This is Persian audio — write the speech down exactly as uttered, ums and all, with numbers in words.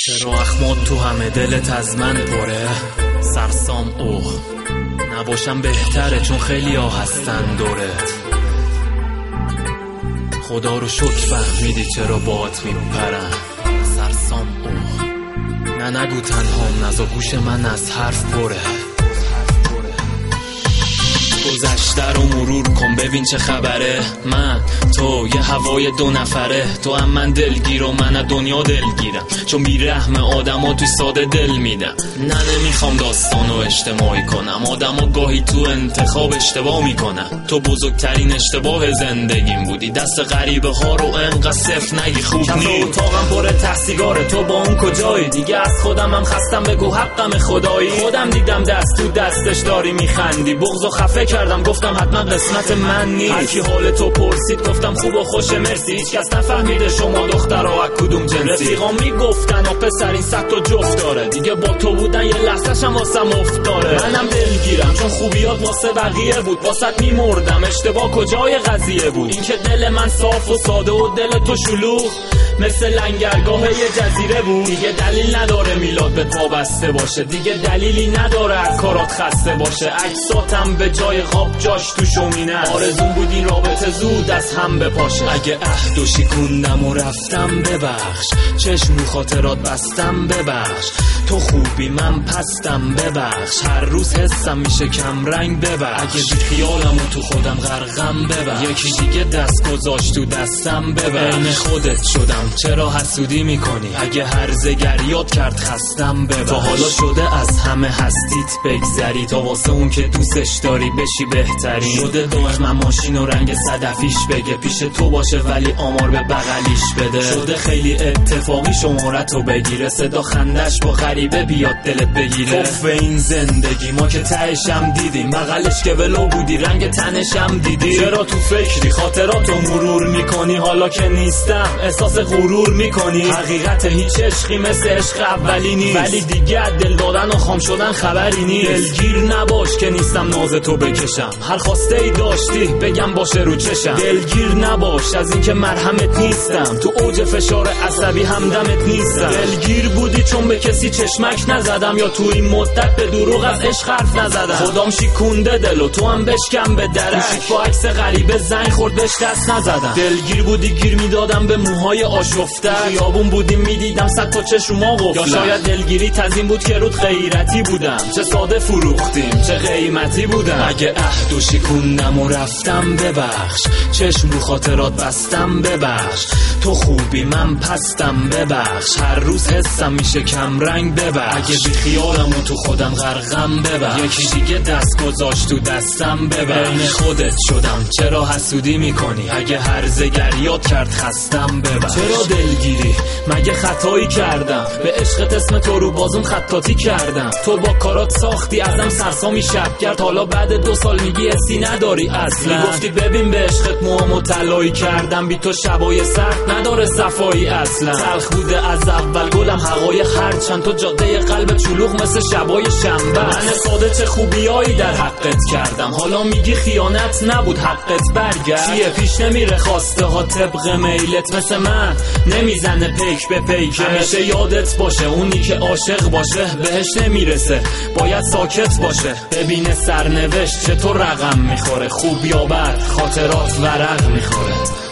چرا اخمات تو همه دلت از من پره؟ سرسام اوه نباشم بهتره، چون خیلی ها هستن دورت. خدا رو شکر فهمیدی چرا باهات میپرن. سرسام اوه نه نگو تنهام، نزا گوش من از حرف پره. گذشته رو مرور کن ببین چه خبره. من تو یه هوای دو نفره، تو هم من دلگیر و من دنیا دلگیرم، چون بیرحم آدم ها توی ساده دل میدم. نه نمیخوام داستانو اجتماعی کنم، آدم ها گاهی تو انتخاب اشتباه میکنم. تو بزرگترین اشتباه زندگیم بودی، دست غریبه ها رو انقدر صف نگی خوب نی. اتاقم پر تحصیگاره، تو با اون کجایی؟ دیگه از خودم هم خستم، بگو حقم خدایی. خودم دیدم دست تو دستش داری میخندی، بغض و خفه کردم گفتم حتما قسمت من نیست. هر کی حال تو پرسید گفتم خوب و خوشه مرسی. هیچ کس نفهمیده شما دخترها از کدوم جنسی. رفیقام میگفتن و پسر این صد تا جفت داره، دیگه با تو بودن یه لحظه‌ش هم واسم افتاره. منم دلگیرم چون خوبیات واسه بقیه بود، واسط میمردم اشتباه کجای قضیه بود. این که دل من صاف و ساده و دل تو شلوغ مثل لنگرگاه یه جزیره بود. دیگه دلیل نداره میلاد به پا بسته باشه، دیگه دلیلی نداره از کارات خسته باشه. عکساتم به جای خواب جاش تو شومینه، آرزون بود این رابطه زود از هم بپاشه. اگه عهد و شکوندم و رفتم ببخش، چشم رو خاطرات بستم ببخش. تو خوبی من پستم ببخش، هر روز حسم میشه کم رنگ ببخش. اگه بی خیالم و تو خودم غرقم ببخش، یکی دیگه دست گذاشت تو دستم ببخش. این خودت شدم چرا حسودی میکنی؟ اگه هرزه یاد کرد خستم ببخش. تا حالا شده از همه هستیت بگذری، تا واسه اون که دوستش داری بشی بهترین. شده دائما ماشین و رنگ صدفیش بگه پیش تو باشه ولی آمار به بغلیش بده. شده خیلی اتفاقی شمارتو بگیره، صدا خندش با غریبه بیاد دلت بگیره. توف این زندگی ما که تهشم دیدیم، بغلش که ولو بودی رنگ تنشم دیدی. چرا تو فکری خاطراتو مرور میکنی؟ حالا که نیستم احساس غرور میکنی. حقیقت هیچ عشقی مثل عشق اولی نیست، ولی دیگه دل دادن و خام شدن خبری نیست. دلگیر نباش که نیستم ناز تو بکشم، هر خواسته ای داشتی بگم باشه رو چشم. دلگیر نباش از این که مرهمت نیستم، تو اوج فشار عصبی همدمت نیستم. دلگیر بودی چون به کسی چشمک نزدم، یا تو این مدت به دروغ از عشق حرف نزدم. خودم شیکونده دلو تو هم بشکم به درک، با عکس غریبه زنگ خورد بهش دست نزدم. دلگیر بودی گیر میدادم به موهای آشفته، خیابون بودیم میدیدم صد تا چشما قفله. یا شاید دلگیری تزین بود که رود غیرتی بودم، چه ساده فروختیم چه قیمتی بودم. اگه عهد و شکوندم و رفتم ببخش، چشم رو خاطرات بستم ببخش. تو خوبی من پستم ببخش، هر روز حسم میشه کم رنگ ببخش. اگه بی خیالم و تو خودم غرقم ببخش، یکی دیگه دست گذاشت تو دستم ببخش. این خودت شدم چرا حسودی میکنی؟ اگه هرزه یاد کرد خستم ببخش. چرا دلگیری مگه خطایی کردم؟ به عشقت اسم تو رو بازم خطاطی کردم. تو با کارات ساختی ازم سرسامی شب کرد، حالا بعد دو سال میگی حسی نداری اصلا. میگفتی ببین به عشقت موامو طلایی کردم، بی تو شبای سخت نداره صفایی اصلا. تلخ بوده از اول گلم حقایق هرچند، تو جاده قلب چلوغ مثل شبای شنبه. من ساده چه خوبیایی در حقت کردم، حالا میگی خیانت نبود حقت برگرد. چیه پیش نمیره خواسته ها طبق میلت، مثل من نمیزنه پیک به پیک. همیشه یادت باشه اونی که عاشق باشه بهش نمیرسه، باید ساکت باشه. ببینه سرنوشت چطور رقم میخوره، خوب یا بد خاطرات ورق میخوره.